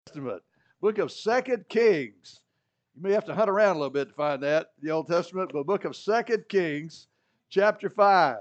Testament, book of Second Kings. You may have to hunt around a little bit to find that, the Old Testament, but book of Second Kings, chapter 5.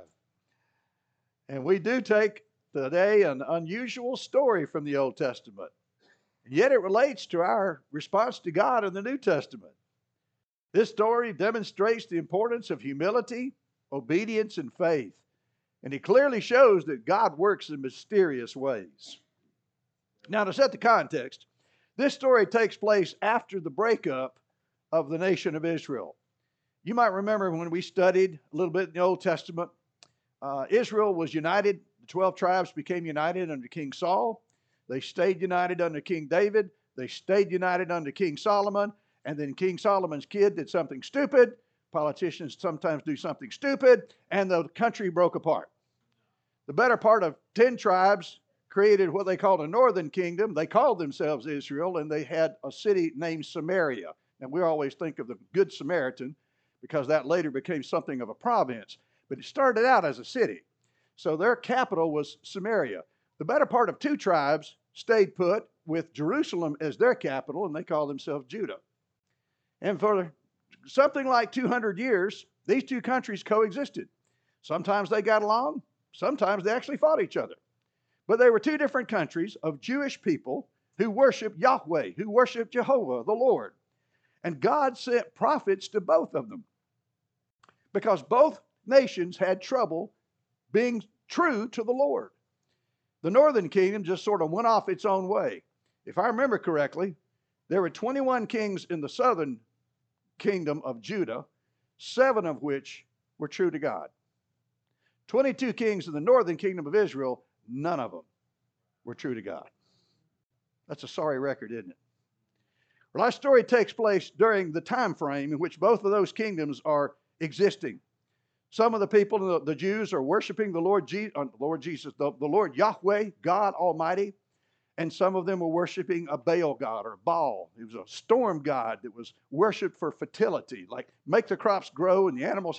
And we do take today an unusual story from the Old Testament, and yet it relates to our response to God in the New Testament. This story demonstrates the importance of humility, obedience, and faith. And it clearly shows that God works in mysterious ways. Now, to set the context, this story takes place after the breakup of the nation of Israel. You might remember when we studied a little bit in the Old Testament, Israel was united. The 12 tribes became united under King Saul. They stayed united under King David. They stayed united under King Solomon. And then King Solomon's kid did something stupid. Politicians sometimes do something stupid, and the country broke apart. The better part of 10 tribes created what they called a northern kingdom. They called themselves Israel, and they had a city named Samaria. And we always think of the Good Samaritan because that later became something of a province. But it started out as a city. So their capital was Samaria. The better part of 2 tribes stayed put with Jerusalem as their capital, and they called themselves Judah. And for something like 200 years, these 2 countries coexisted. Sometimes they got along, sometimes they actually fought each other. But they were 2 different countries of Jewish people who worshiped Yahweh, who worshiped Jehovah, the Lord. And God sent prophets to both of them because both nations had trouble being true to the Lord. The northern kingdom just sort of went off its own way. If I remember correctly, there were 21 kings in the southern kingdom of Judah, 7 of which were true to God. 22 kings in the northern kingdom of Israel, none of them were true to God. That's a sorry record, isn't it? Well, our story takes place during the time frame in which both of those kingdoms are existing. Some of the people, the Jews, are worshiping the Lord Jesus, the Lord Yahweh, God Almighty. And some of them were worshiping a Baal god or Baal. It was a storm god that was worshipped for fertility, like make the crops grow and the animals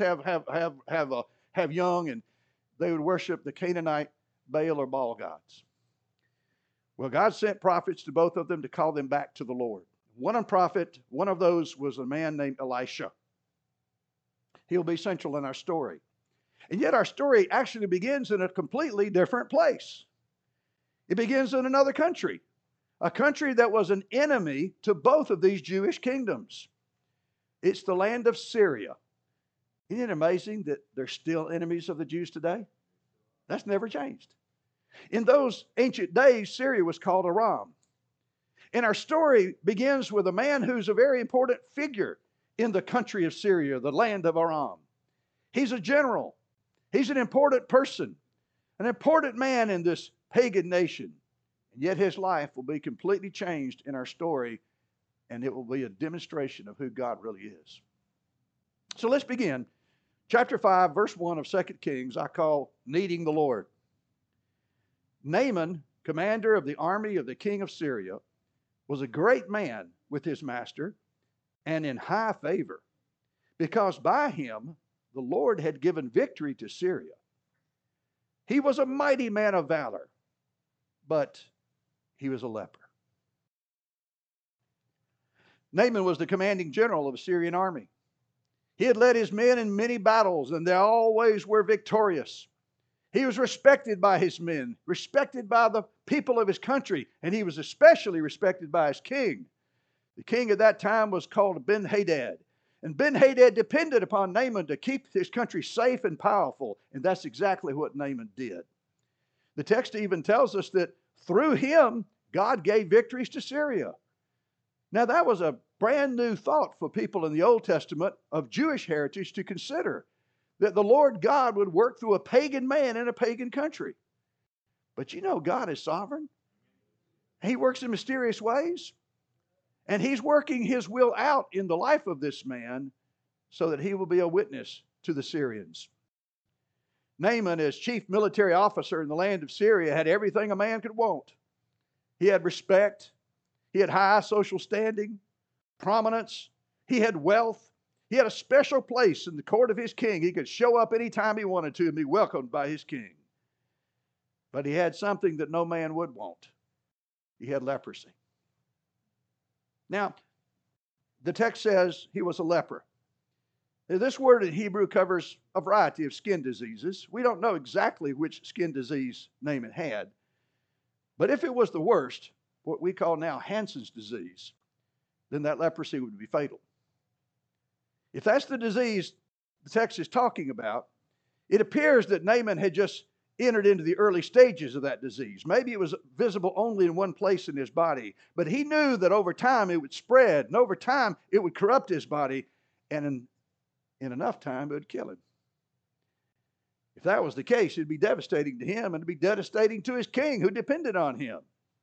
have young, and they would worship the Canaanite Baal or Baal gods. Well, God sent prophets to both of them to call them back to the Lord. One of those was a man named Elisha. He'll be central in our story. And yet our story actually begins in a completely different place. It begins in another country, a country that was an enemy to both of these Jewish kingdoms. It's the land of Syria. Isn't it amazing that they're still enemies of the Jews today? That's never changed. In those ancient days, Syria was called Aram. And our story begins with a man who's a very important figure in the country of Syria, the land of Aram. He's a general. He's an important person, an important man in this pagan nation. And yet his life will be completely changed in our story, and it will be a demonstration of who God really is. So let's begin. Chapter 5, verse 1 of 2 Kings, I call Needing the Lord. Naaman, commander of the army of the king of Syria, was a great man with his master and in high favor, because by him the Lord had given victory to Syria. He was a mighty man of valor, but he was a leper. Naaman was the commanding general of the Syrian army. He had led his men in many battles, and they always were victorious. He was respected by his men, respected by the people of his country, and he was especially respected by his king. The king at that time was called Ben-Hadad. And Ben-Hadad depended upon Naaman to keep his country safe and powerful, and that's exactly what Naaman did. The text even tells us that through him, God gave victories to Syria. Now, that was a brand new thought for people in the Old Testament of Jewish heritage to consider, that the Lord God would work through a pagan man in a pagan country. But you know, God is sovereign. He works in mysterious ways. And he's working his will out in the life of this man so that he will be a witness to the Syrians. Naaman, as chief military officer in the land of Syria, had everything a man could want. He had respect. He had high social standing, prominence. He had wealth. He had a special place in the court of his king. He could show up anytime he wanted to and be welcomed by his king. But he had something that no man would want. He had leprosy. Now, the text says he was a leper. Now, this word in Hebrew covers a variety of skin diseases. We don't know exactly which skin disease Naaman had, but if it was the worst, what we call now Hansen's disease, then that leprosy would be fatal. If that's the disease the text is talking about, it appears that Naaman had just entered into the early stages of that disease. Maybe it was visible only in one place in his body, but he knew that over time it would spread, and over time it would corrupt his body, and in enough time it would kill him. If that was the case, it'd be devastating to him, and it'd be devastating to his king who depended on him.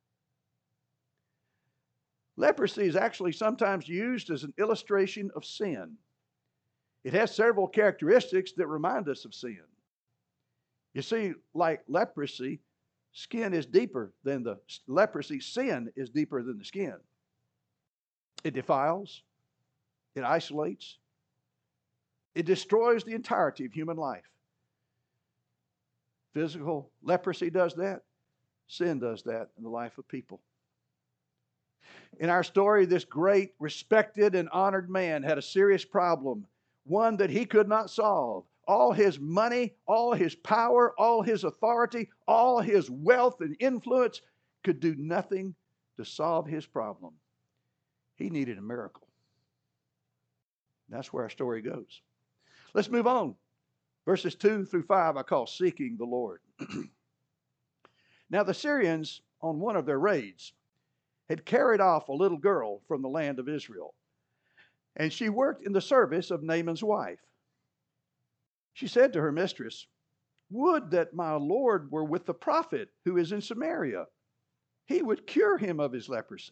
Leprosy is actually sometimes used as an illustration of sin. It has several characteristics that remind us of sin. You see, like leprosy, skin is deeper than the leprosy. Sin is deeper than the skin. It defiles. It isolates. It destroys the entirety of human life. Physical leprosy does that. Sin does that in the life of people. In our story, this great, respected, and honored man had a serious problem, one that he could not solve. All his money, all his power, all his authority, all his wealth and influence could do nothing to solve his problem. He needed a miracle. That's where our story goes. Let's move on. Verses 2 through 5 I call Seeking the Lord. Now the Syrians, on one of their raids, had carried off a little girl from the land of Israel, and she worked in the service of Naaman's wife. She said to her mistress, "Would that my Lord were with the prophet who is in Samaria. He would cure him of his leprosy."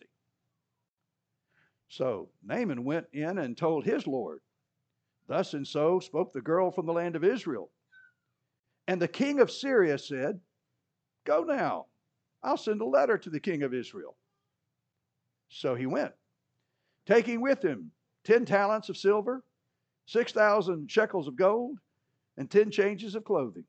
So Naaman went in and told his Lord. Thus and so spoke the girl from the land of Israel. And the king of Syria said, "Go now, I'll send a letter to the king of Israel." So he went, taking with him 10 talents of silver, 6,000 shekels of gold, and 10 changes of clothing.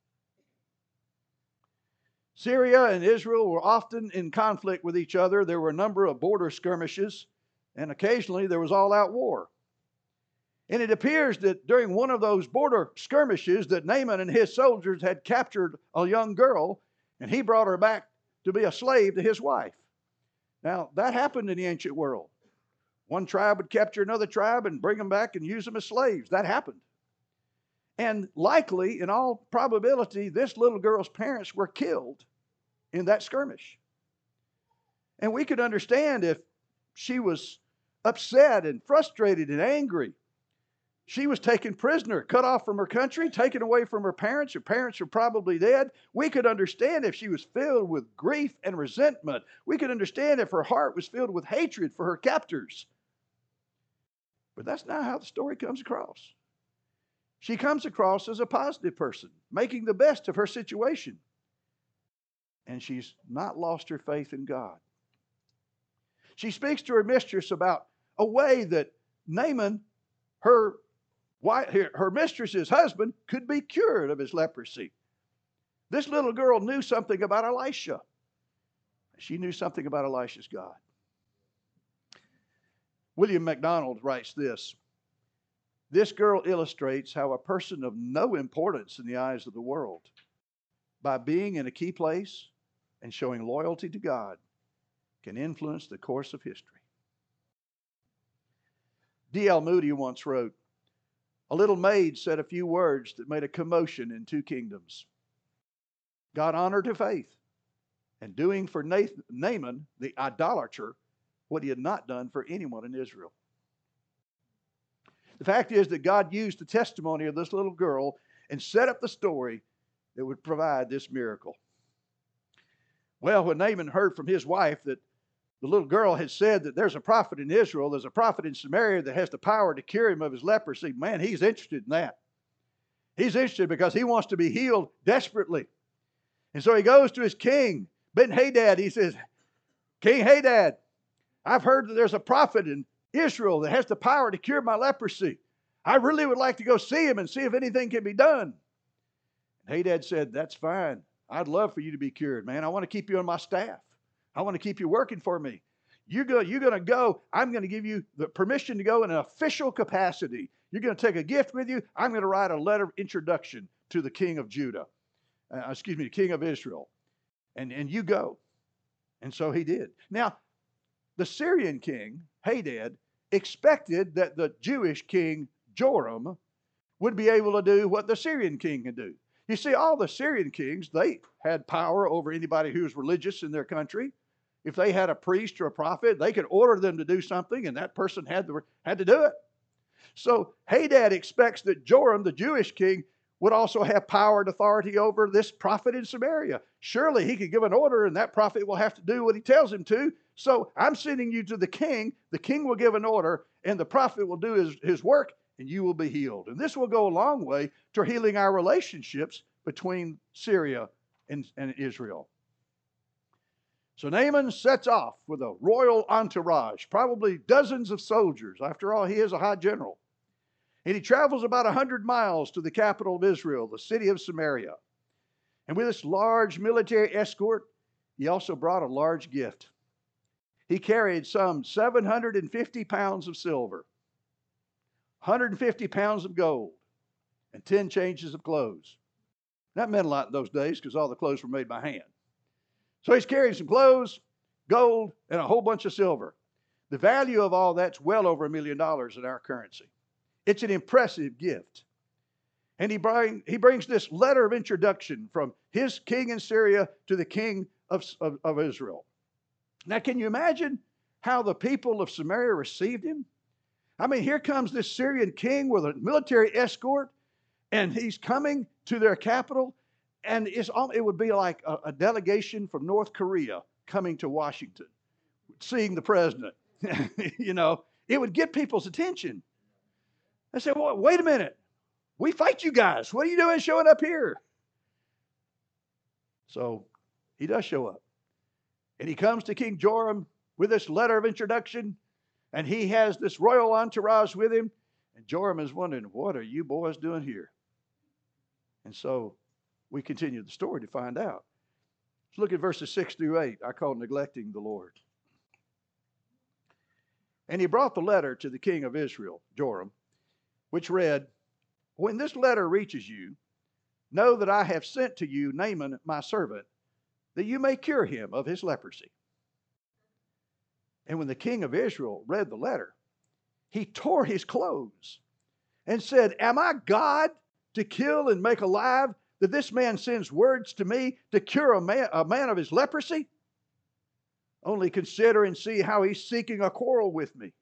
Syria and Israel were often in conflict with each other. There were a number of border skirmishes, and occasionally there was all-out war. And it appears that during one of those border skirmishes that Naaman and his soldiers had captured a young girl, and he brought her back to be a slave to his wife. Now, that happened in the ancient world. One tribe would capture another tribe and bring them back and use them as slaves. That happened. And likely, in all probability, this little girl's parents were killed in that skirmish. And we could understand if she was upset and frustrated and angry. She was taken prisoner, cut off from her country, taken away from her parents. Her parents were probably dead. We could understand if she was filled with grief and resentment. We could understand if her heart was filled with hatred for her captors. But that's not how the story comes across. She comes across as a positive person, making the best of her situation. And she's not lost her faith in God. She speaks to her mistress about a way that Naaman, her mistress's husband, could be cured of his leprosy. This little girl knew something about Elisha. She knew something about Elisha's God. William MacDonald writes this: "This girl illustrates how a person of no importance in the eyes of the world, by being in a key place and showing loyalty to God, can influence the course of history." D.L. Moody once wrote, "A little maid said a few words that made a commotion in 2 kingdoms. God honored her faith, and doing for Naaman, the idolater, what he had not done for anyone in Israel." The fact is that God used the testimony of this little girl and set up the story that would provide this miracle. Well, when Naaman heard from his wife that the little girl had said that there's a prophet in Israel, there's a prophet in Samaria that has the power to cure him of his leprosy, man, he's interested in that. He's interested because he wants to be healed desperately. And so he goes to his king, Ben-Hadad. He says, "King Hadad, I've heard that there's a prophet in Israel that has the power to cure my leprosy. I really would like to go see him and see if anything can be done." And Hadad said, "That's fine. I'd love for you to be cured, man. I want to keep you on my staff. I want to keep you working for me. You're going to go. I'm going to give you the permission to go in an official capacity. You're going to take a gift with you. I'm going to write a letter of introduction to the king of Judah. The king of Israel. And you go. And so he did. Now, the Syrian king, Hadad, expected that the Jewish king, Joram, would be able to do what the Syrian king could do. You see, all the Syrian kings, they had power over anybody who was religious in their country. If they had a priest or a prophet, they could order them to do something, and that person had to do it. So Hadad expects that Joram, the Jewish king, would also have power and authority over this prophet in Samaria. Surely he could give an order, and that prophet will have to do what he tells him to. So I'm sending you to the king. The king will give an order, and the prophet will do his work, and you will be healed. And this will go a long way to healing our relationships between Syria and Israel. So Naaman sets off with a royal entourage, probably dozens of soldiers. After all, he is a high general. And he travels about 100 miles to the capital of Israel, the city of Samaria. And with this large military escort, he also brought a large gift. He carried some 750 pounds of silver, 150 pounds of gold, and 10 changes of clothes. That meant a lot in those days because all the clothes were made by hand. So he's carrying some clothes, gold, and a whole bunch of silver. The value of all that's well over $1 million in our currency. It's an impressive gift. And he brings this letter of introduction from his king in Syria to the king of Israel. Now, can you imagine how the people of Samaria received him? I mean, here comes this Syrian king with a military escort, and he's coming to their capital, and it would be like a delegation from North Korea coming to Washington, seeing the president. You know, it would get people's attention. I said, well, wait a minute. We fight you guys. What are you doing showing up here? So he does show up. And he comes to King Joram with this letter of introduction, and he has this royal entourage with him. And Joram is wondering, what are you boys doing here? And so we continue the story to find out. Let's look at verses 6 through 8. I call neglecting the Lord. And he brought the letter to the king of Israel, Joram, which read, when this letter reaches you, know that I have sent to you Naaman, my servant, that you may cure him of his leprosy. And when the king of Israel read the letter, he tore his clothes and said, am I God to kill and make alive, that this man sends words to me to cure a man of his leprosy? Only consider and see how he's seeking a quarrel with me.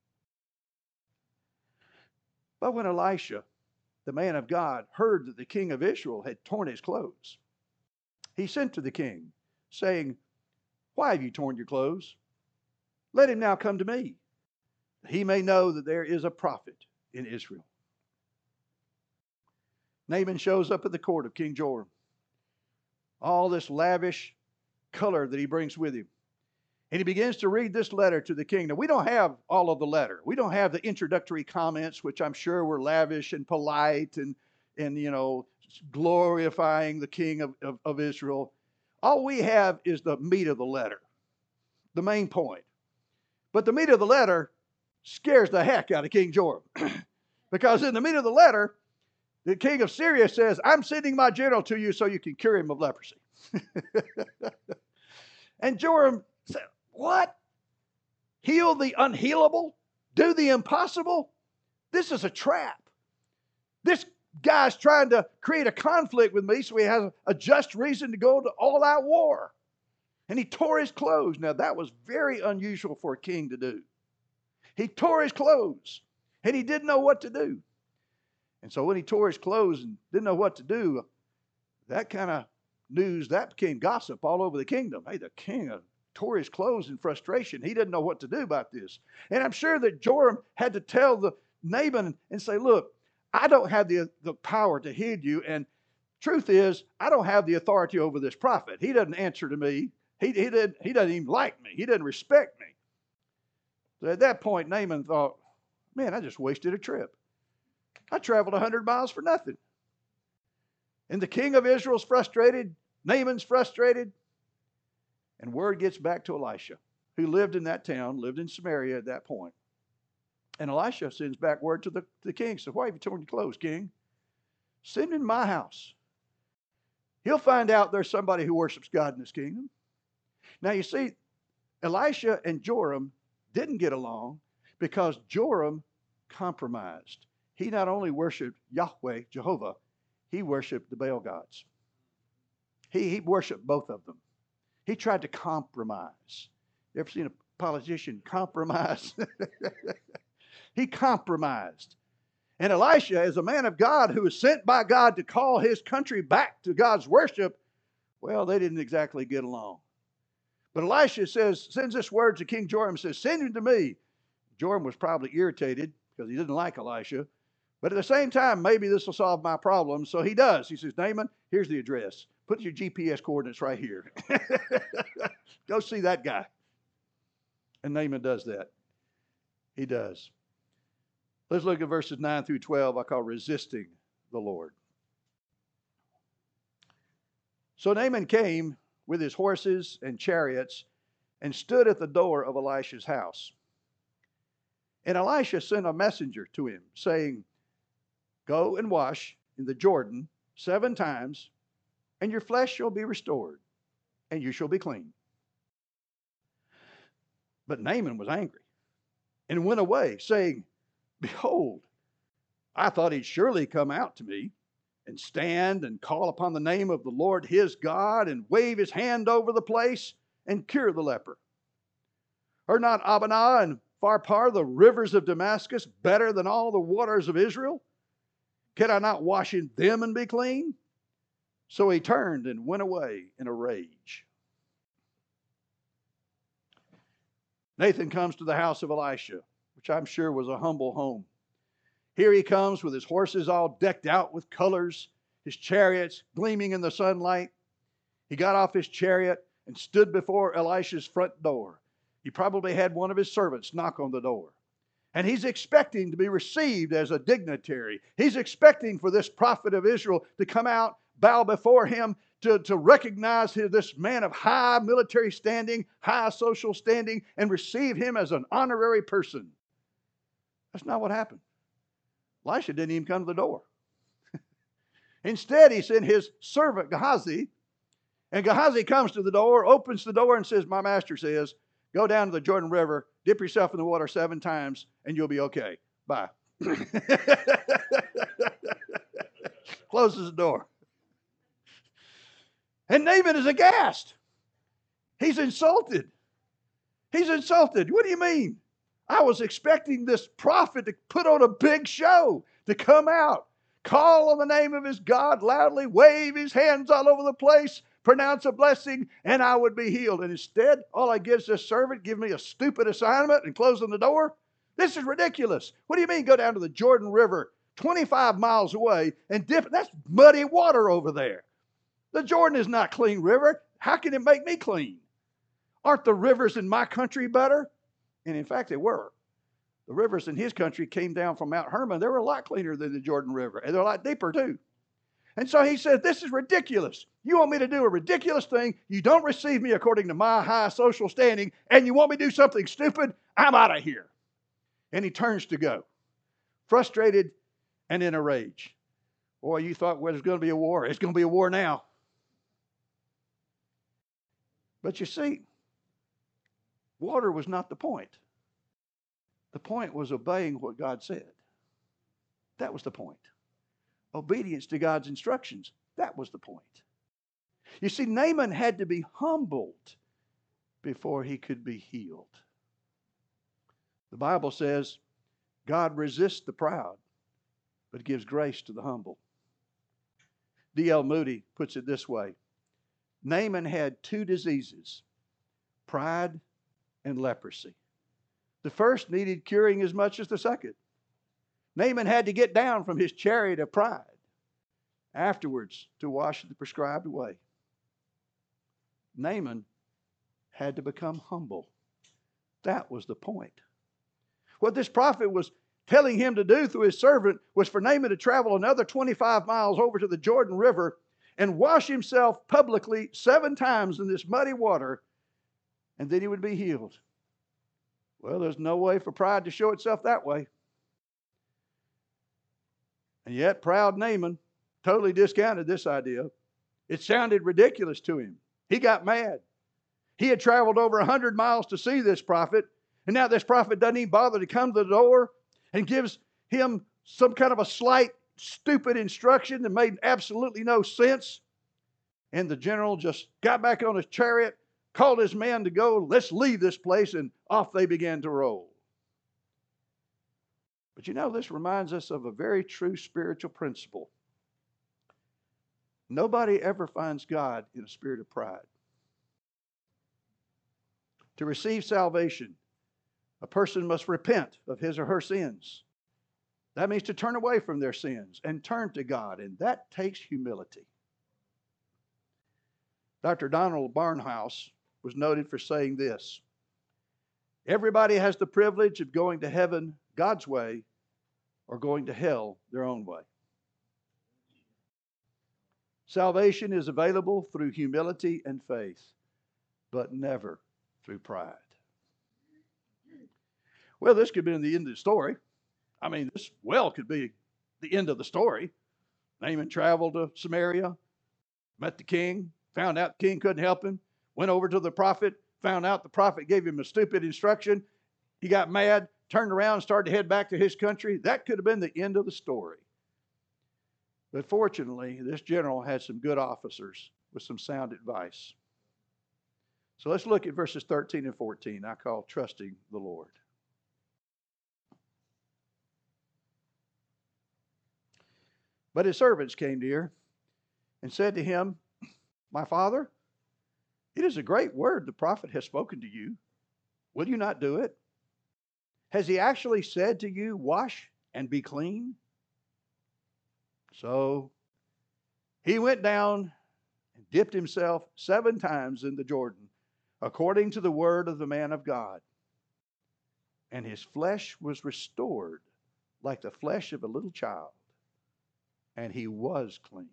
But when Elisha, the man of God, heard that the king of Israel had torn his clothes, he sent to the king, saying, why have you torn your clothes? Let him now come to me, that he may know that there is a prophet in Israel. Naaman shows up at the court of King Joram. All this lavish color that he brings with him. And he begins to read this letter to the king. Now, we don't have all of the letter. We don't have the introductory comments, which I'm sure were lavish and polite and you know, glorifying the king of Israel. All we have is the meat of the letter, the main point. But the meat of the letter scares the heck out of King Joram. Because in the meat of the letter, the king of Syria says, I'm sending my general to you so you can cure him of leprosy. And Joram said, what? Heal the unhealable? Do the impossible? This is a trap. This guy's trying to create a conflict with me so he has a just reason to go to all-out war. And he tore his clothes. Now, that was very unusual for a king to do. He tore his clothes, and he didn't know what to do. And so when he tore his clothes and didn't know what to do, that kind of news, that became gossip all over the kingdom. Hey, the king tore his clothes in frustration. He didn't know what to do about this. And I'm sure that Joram had to tell the Naaman and say, look, I don't have the power to heal you. And truth is, I don't have the authority over this prophet. He doesn't answer to me. He doesn't even like me. He doesn't respect me. So at that point, Naaman thought, man, I just wasted a trip. I traveled 100 miles for nothing. And the king of Israel's frustrated. Naaman's frustrated. And word gets back to Elisha. who lived in that town, lived in Samaria at that point. And Elisha sends back word to the king. So, why have you torn your clothes, king? Send him to my house. He'll find out there's somebody who worships God in this kingdom. Now, you see, Elisha and Joram didn't get along because Joram compromised. He not only worshiped Yahweh, Jehovah, he worshiped the Baal gods. He worshiped both of them. He tried to compromise. You ever seen a politician compromise? He compromised. And Elisha, as a man of God who was sent by God to call his country back to God's worship, well, they didn't exactly get along. But Elisha sends this word to King Joram, says, send him to me. Joram was probably irritated because he didn't like Elisha. But at the same time, maybe this will solve my problem. So he does. He says, Naaman, here's the address. Put your GPS coordinates right here. Go see that guy. And Naaman does that. He does. Let's look at verses 9 through 12. I call resisting the Lord. So Naaman came with his horses and chariots and stood at the door of Elisha's house. And Elisha sent a messenger to him, saying, go and wash in the Jordan 7 times, and your flesh shall be restored, and you shall be clean. But Naaman was angry and went away, saying, behold, I thought he'd surely come out to me and stand and call upon the name of the Lord his God and wave his hand over the place and cure the leper. Are not Abana and Pharpar, the rivers of Damascus, better than all the waters of Israel? Can I not wash in them and be clean? So he turned and went away in a rage. Nathan comes to the house of Elisha, which I'm sure was a humble home. Here he comes with his horses all decked out with colors, his chariots gleaming in the sunlight. He got off his chariot and stood before Elisha's front door. He probably had one of his servants knock on the door. And he's expecting to be received as a dignitary. He's expecting for this prophet of Israel to come out, bow before him, to recognize this man of high military standing, high social standing, and receive him as an honorary person. That's not what happened. Elisha didn't even come to the door. Instead, he sent his servant Gehazi, and Gehazi comes to the door, opens the door, and says, my master says, go down to the Jordan River, dip yourself in the water 7 times, and you'll be okay. Bye. Closes the door. And Naaman is aghast. He's insulted. He's insulted. What do you mean? I was expecting this prophet to put on a big show, to come out, call on the name of his God loudly, wave his hands all over the place, pronounce a blessing, and I would be healed. And instead, all I give is this servant, give me a stupid assignment and closing the door? This is ridiculous. What do you mean go down to the Jordan River 25 miles away and dip? That's muddy water over there. The Jordan is not a clean river. How can it make me clean? Aren't the rivers in my country better? And in fact, they were. The rivers in his country came down from Mount Hermon. They were a lot cleaner than the Jordan River, and they're a lot deeper too. And so he said, this is ridiculous. You want me to do a ridiculous thing. You don't receive me according to my high social standing, and you want me to do something stupid? I'm out of here. And he turns to go, frustrated and in a rage. Boy, you thought, well, there's going to be a war. It's going to be a war now. But you see, water was not the point. The point was obeying what God said. That was the point. Obedience to God's instructions. That was the point. You see, Naaman had to be humbled before he could be healed. The Bible says, God resists the proud, but gives grace to the humble. D.L. Moody puts it this way. Naaman had 2 diseases, pride and leprosy. The first needed curing as much as the second. Naaman had to get down from his chariot of pride afterwards to wash the prescribed way. Naaman had to become humble. That was the point. What this prophet was telling him to do through his servant was for Naaman to travel another 25 miles over to the Jordan River and wash himself publicly 7 times in this muddy water, and then he would be healed. Well, there's no way for pride to show itself that way. And yet, proud Naaman totally discounted this idea. It sounded ridiculous to him. He got mad. He had traveled over 100 miles to see this prophet, and now this prophet doesn't even bother to come to the door and gives him some kind of a slight, stupid instruction that made absolutely no sense. And the general just got back on his chariot, called his men to go, let's leave this place, and off they began to roll. But you know, this reminds us of a very true spiritual principle. Nobody ever finds God in a spirit of pride. To receive salvation, a person must repent of his or her sins. That means to turn away from their sins and turn to God, and that takes humility. Dr. Donald Barnhouse was noted for saying this: everybody has the privilege of going to heaven God's way or going to hell their own way. Salvation is available through humility and faith, but never through pride. Well, this could be the end of the story. I mean, this well could be the end of the story. Naaman traveled to Samaria, met the king, found out the king couldn't help him, went over to the prophet, found out the prophet gave him a stupid instruction. He got mad, turned around, and started to head back to his country. That could have been the end of the story. But fortunately, this general had some good officers with some sound advice. So let's look at verses 13 and 14. I call trusting the Lord. But his servants came near and said to him, my father, it is a great word the prophet has spoken to you. Will you not do it? Has he actually said to you, wash and be clean? So he went down and dipped himself 7 times in the Jordan, according to the word of the man of God. And his flesh was restored like the flesh of a little child, and he was clean.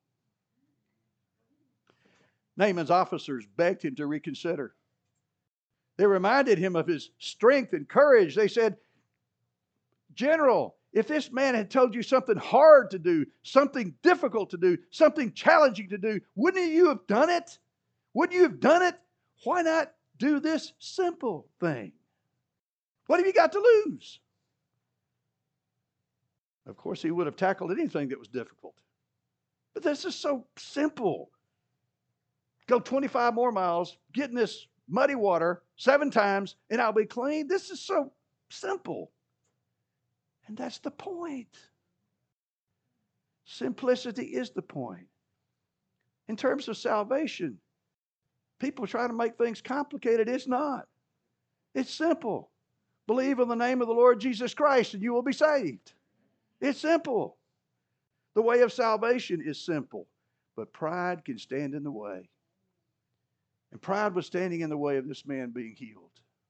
Naaman's officers begged him to reconsider. They reminded him of his strength and courage. They said, General, if this man had told you something hard to do, something difficult to do, something challenging to do, wouldn't you have done it? Wouldn't you have done it? Why not do this simple thing? What have you got to lose? Of course, he would have tackled anything that was difficult. But this is so simple. Go 25 more miles, get in this muddy water 7 times, and I'll be clean. This is so simple. And that's the point. Simplicity is the point. In terms of salvation, people try to make things complicated. It's not. It's simple. Believe in the name of the Lord Jesus Christ and you will be saved. It's simple. The way of salvation is simple, but pride can stand in the way. And pride was standing in the way of this man being healed.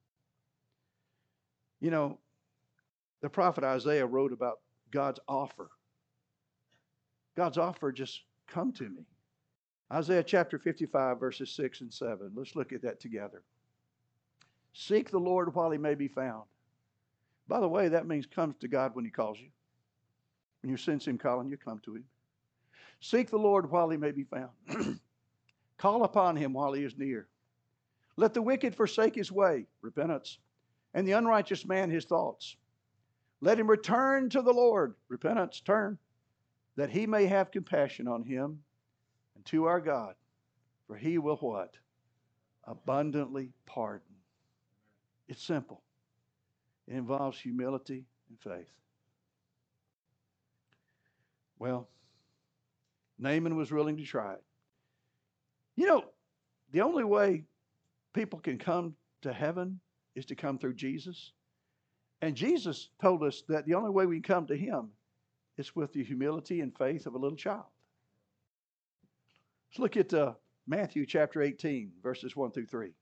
You know, the prophet Isaiah wrote about God's offer. God's offer, just come to me. Isaiah chapter 55, verses 6 and 7. Let's look at that together. Seek the Lord while he may be found. By the way, that means come to God when he calls you. When you sense him calling you, come to him. Seek the Lord while he may be found. Call upon him while he is near. Let the wicked forsake his way, repentance, and the unrighteous man his thoughts. Let him return to the Lord, repentance, turn, that he may have compassion on him and to our God, for he will what? Abundantly pardon. It's simple. It involves humility and faith. Well, Naaman was willing to try it. You know, the only way people can come to heaven is to come through Jesus. And Jesus told us that the only way we can come to him is with the humility and faith of a little child. Let's look at Matthew chapter 18, verses 1 through 3.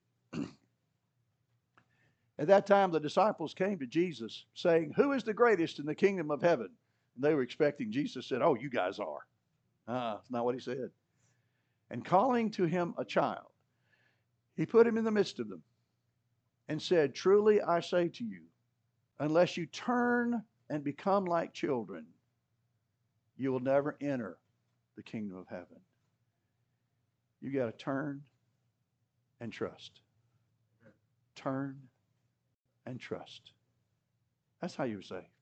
At that time, the disciples came to Jesus saying, who is the greatest in the kingdom of heaven? And they were expecting Jesus said, oh, you guys are. That's not what he said. And calling to him a child, he put him in the midst of them and said, "Truly I say to you, unless you turn and become like children, you will never enter the kingdom of heaven." You got to turn and trust. Turn and trust. That's how you're saved.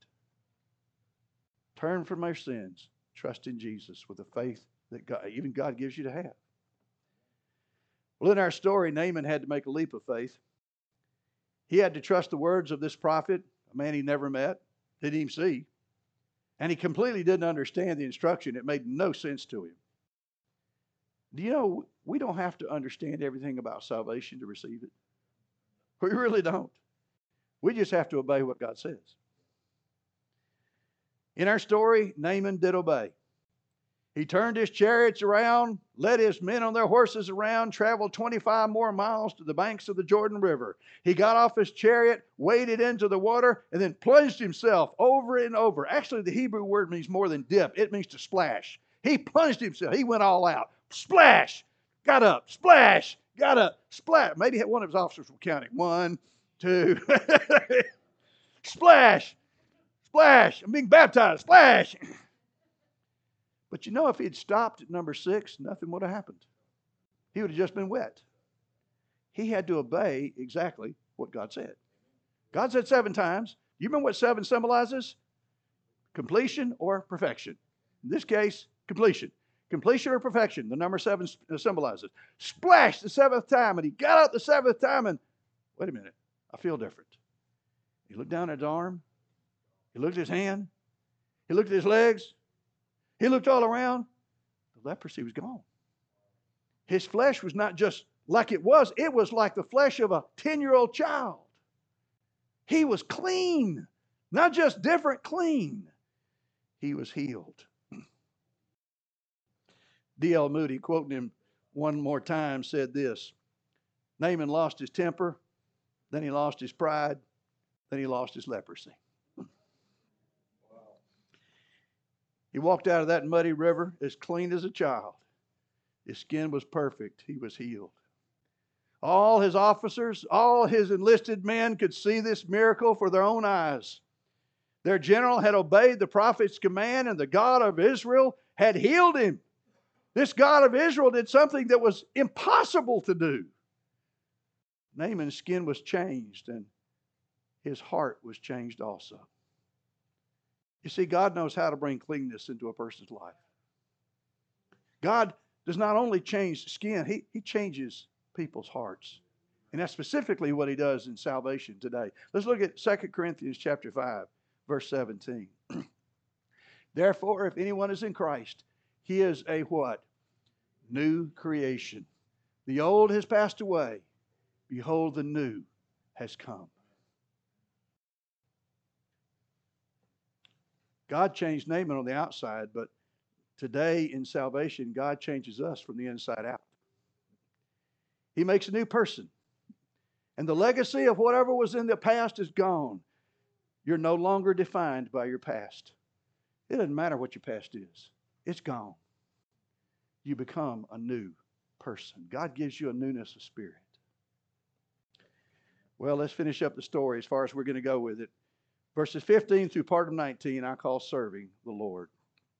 Turn from your sins. Trust in Jesus with the faith that even God gives you to have. Well, in our story, Naaman had to make a leap of faith. He had to trust the words of this prophet, a man he never met, didn't even see. And he completely didn't understand the instruction. It made no sense to him. Do you know, we don't have to understand everything about salvation to receive it. We really don't. We just have to obey what God says. In our story, Naaman did obey. He turned his chariots around, led his men on their horses around, traveled 25 more miles to the banks of the Jordan River. He got off his chariot, waded into the water, and then plunged himself over and over. Actually, the Hebrew word means more than dip. It means to splash. He plunged himself. He went all out. Splash! Got up. Splash! Got up. Splash! Maybe one of his officers were counting. 1, 2. Splash! Splash! I'm being baptized. Splash! But you know, if he had stopped at number 6, nothing would have happened. He would have just been wet. He had to obey exactly what God said. God said 7 times. You remember what 7 symbolizes? Completion or perfection. In this case, completion. Completion or perfection, the number 7 symbolizes. Splash the 7th time, and he got out the 7th time, and wait a minute, I feel different. He looked down at his arm. He looked at his hand. He looked at his legs. He looked all around. The leprosy was gone. His flesh was not just like it was like the flesh of a 10-year-old child. He was clean. Not just different, clean. He was healed. D.L. Moody, quoting him one more time, said this: Naaman lost his temper, then he lost his pride, then he lost his leprosy. He walked out of that muddy river as clean as a child. His skin was perfect. He was healed. All his officers, all his enlisted men could see this miracle for their own eyes. Their general had obeyed the prophet's command, and the God of Israel had healed him. This God of Israel did something that was impossible to do. Naaman's skin was changed, and his heart was changed also. You see, God knows how to bring cleanness into a person's life. God does not only change skin, He changes people's hearts. And that's specifically what He does in salvation today. Let's look at 2 Corinthians chapter 5, verse 17. Therefore, if anyone is in Christ, he is a what? New creation. The old has passed away. Behold, the new has come. God changed Naaman on the outside, but today in salvation, God changes us from the inside out. He makes a new person. And the legacy of whatever was in the past is gone. You're no longer defined by your past. It doesn't matter what your past is. It's gone. You become a new person. God gives you a newness of spirit. Well, let's finish up the story as far as we're going to go with it. Verses 15 through part of 19, I call serving the Lord.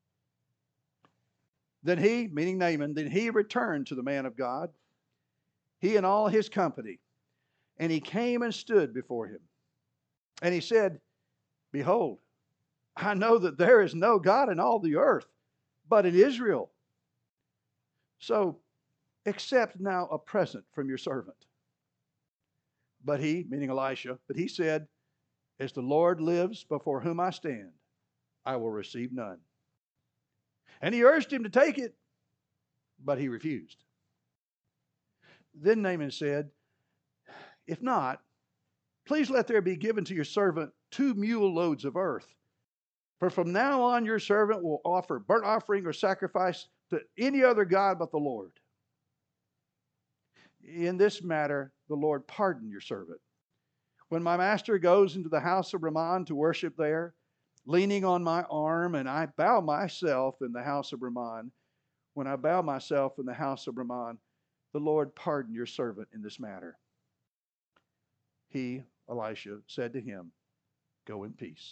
Then he, meaning Naaman, then he returned to the man of God, he and all his company, and he came and stood before him. And he said, Behold, I know that there is no God in all the earth, but in Israel. So accept now a present from your servant. But he, meaning Elisha, but he said, As the Lord lives before whom I stand, I will receive none. And he urged him to take it, but he refused. Then Naaman said, If not, please let there be given to your servant 2 mule loads of earth. For from now on your servant will offer burnt offering or sacrifice to any other God but the Lord. In this matter, the Lord pardon your servant. When my master goes into the house of Rimmon to worship there, leaning on my arm, and I bow myself in the house of Rimmon, when I bow myself in the house of Rimmon, the Lord pardon your servant in this matter. he, Elisha, said to him, "Go in peace."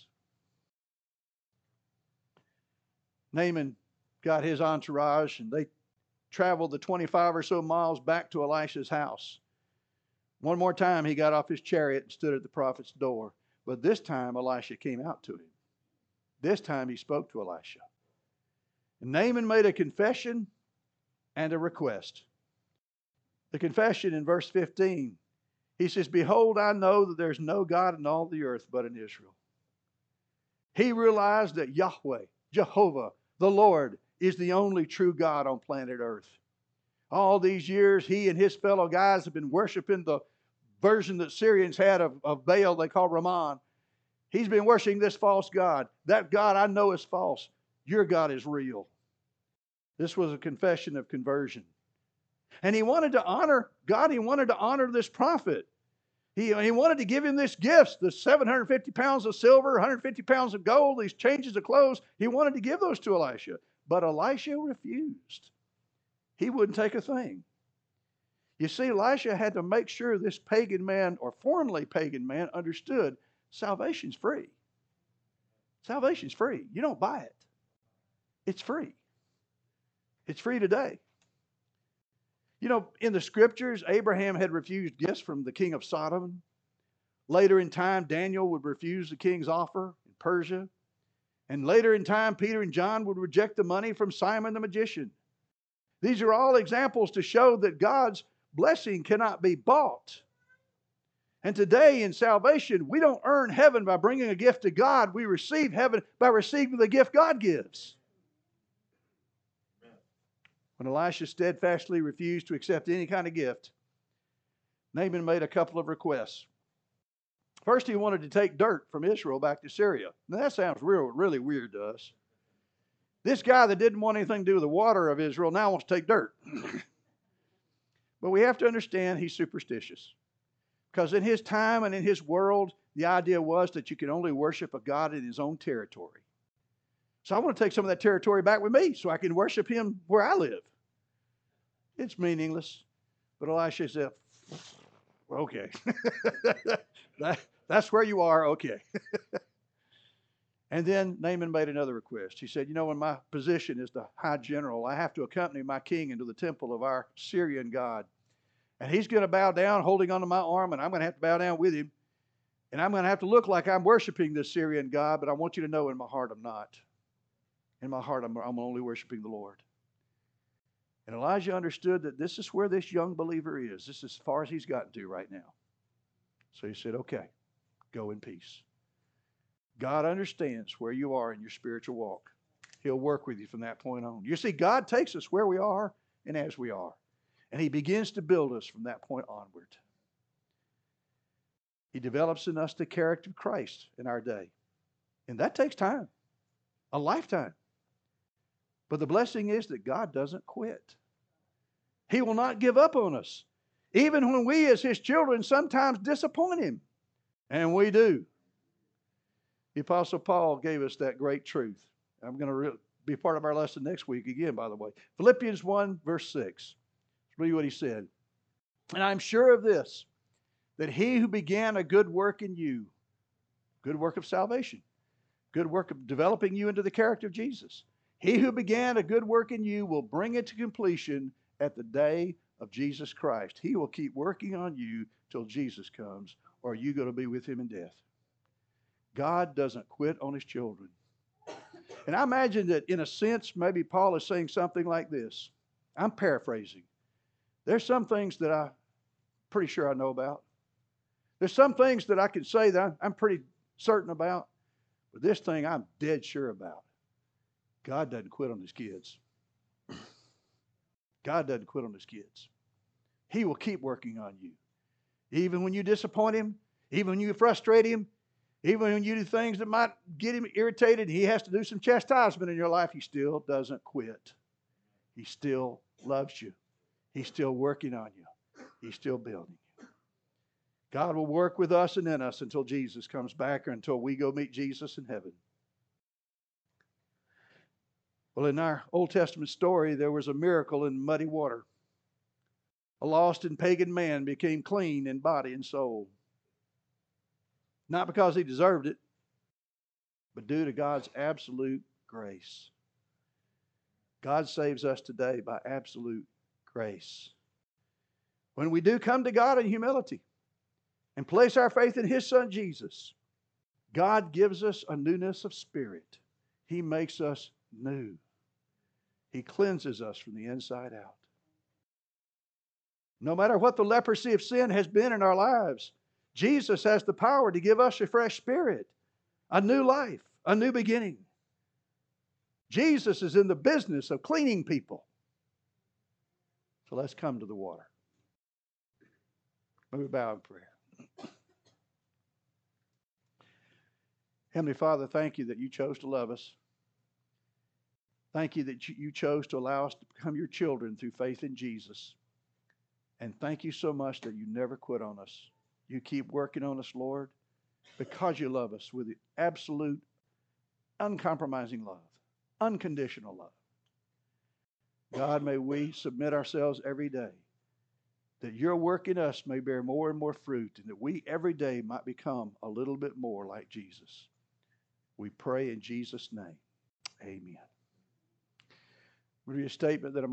Naaman got his entourage, and they traveled the 25 or so miles back to Elisha's house. One more time, he got off his chariot and stood at the prophet's door. But this time, Elisha came out to him. This time, he spoke to Elisha. And Naaman made a confession and a request. The confession in verse 15, he says, "Behold, I know that there's no God in all the earth but in Israel." He realized that Yahweh, Jehovah, the Lord, is the only true God on planet Earth. All these years, he and his fellow guys have been worshiping the version that Syrians had of Baal they call Ramon. He's been worshiping this false God. That God I know is false. Your God is real. This was a confession of conversion. And he wanted to honor God. He wanted to honor this prophet. He wanted to give him these gifts, the 750 pounds of silver, 150 pounds of gold, these changes of clothes. He wanted to give those to Elisha. But Elisha refused. He wouldn't take a thing. You see, Elisha had to make sure this pagan man, or formerly pagan man, understood salvation's free. Salvation's free. You don't buy it. It's free. It's free today. You know, in the scriptures, Abraham had refused gifts from the king of Sodom. Later in time, Daniel would refuse the king's offer in Persia. And later in time, Peter and John would reject the money from Simon the magician. These are all examples to show that God's blessing cannot be bought. And today in salvation, we don't earn heaven by bringing a gift to God. We receive heaven by receiving the gift God gives. When Elisha steadfastly refused to accept any kind of gift, Naaman made a couple of requests. First, he wanted to take dirt from Israel back to Syria. Now, that sounds really weird to us. This guy that didn't want anything to do with the water of Israel now wants to take dirt. But we have to understand he's superstitious. Because in his time and in his world, the idea was that you could only worship a God in his own territory. So I want to take some of that territory back with me so I can worship him where I live. It's meaningless. But Elisha said, okay. That's where you are, okay. And then Naaman made another request. He said, you know, when my position is the high general, I have to accompany my king into the temple of our Syrian God. And he's going to bow down holding onto my arm, and I'm going to have to bow down with him. And I'm going to have to look like I'm worshiping this Syrian God, but I want you to know in my heart I'm not. In my heart, I'm only worshiping the Lord. And Elijah understood that this is where this young believer is. This is as far as he's gotten to right now. So he said, okay, go in peace. God understands where you are in your spiritual walk. He'll work with you from that point on. You see, God takes us where we are and as we are. And he begins to build us from that point onward. He develops in us the character of Christ in our day. And that takes time, a lifetime. But the blessing is that God doesn't quit. He will not give up on us. Even when we as his children sometimes disappoint him. And we do. The Apostle Paul gave us that great truth. I'm going to be part of our lesson next week again, by the way. Philippians 1, verse 6. Read what he said. And I'm sure of this, that he who began a good work in you, good work of salvation, good work of developing you into the character of Jesus, he who began a good work in you will bring it to completion at the day of Jesus Christ. He will keep working on you till Jesus comes, or you're going to be with him in death. God doesn't quit on his children. And I imagine that in a sense, maybe Paul is saying something like this. I'm paraphrasing. There's some things that I'm pretty sure I know about. There's some things that I can say that I'm pretty certain about. But this thing I'm dead sure about. God doesn't quit on his kids. God doesn't quit on his kids. He will keep working on you. Even when you disappoint him, even when you frustrate him, even when you do things that might get him irritated, he has to do some chastisement in your life, he still doesn't quit. He still loves you. He's still working on you. He's still building you. God will work with us and in us until Jesus comes back or until we go meet Jesus in heaven. Well, in our Old Testament story, there was a miracle in muddy water. A lost and pagan man became clean in body and soul. Not because he deserved it, but due to God's absolute grace. God saves us today by absolute grace. When we do come to God in humility and place our faith in His Son Jesus, God gives us a newness of spirit. He makes us new. He cleanses us from the inside out. No matter what the leprosy of sin has been in our lives, Jesus has the power to give us a fresh spirit, a new life, a new beginning. Jesus is in the business of cleaning people. So let's come to the water. Let me bow in prayer. Heavenly Father, thank you that you chose to love us. Thank you that you chose to allow us to become your children through faith in Jesus. And thank you so much that you never quit on us. You keep working on us, Lord, because you love us with absolute, uncompromising love, unconditional love. God, may we submit ourselves every day, that your work in us may bear more and more fruit, and that we every day might become a little bit more like Jesus. We pray in Jesus' name. Amen. We'll read a statement that I'm